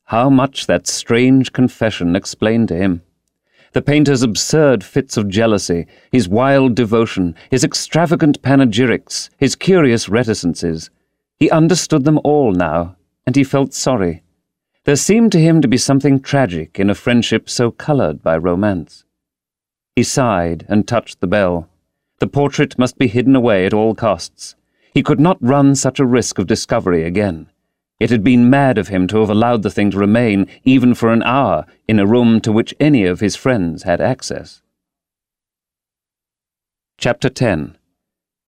How much that strange confession explained to him. The painter's absurd fits of jealousy, his wild devotion, his extravagant panegyrics, his curious reticences. He understood them all now, and he felt sorry. There seemed to him to be something tragic in a friendship so coloured by romance. He sighed and touched the bell. The portrait must be hidden away at all costs. He could not run such a risk of discovery again. It had been mad of him to have allowed the thing to remain, even for an hour, in a room to which any of his friends had access. Chapter 10.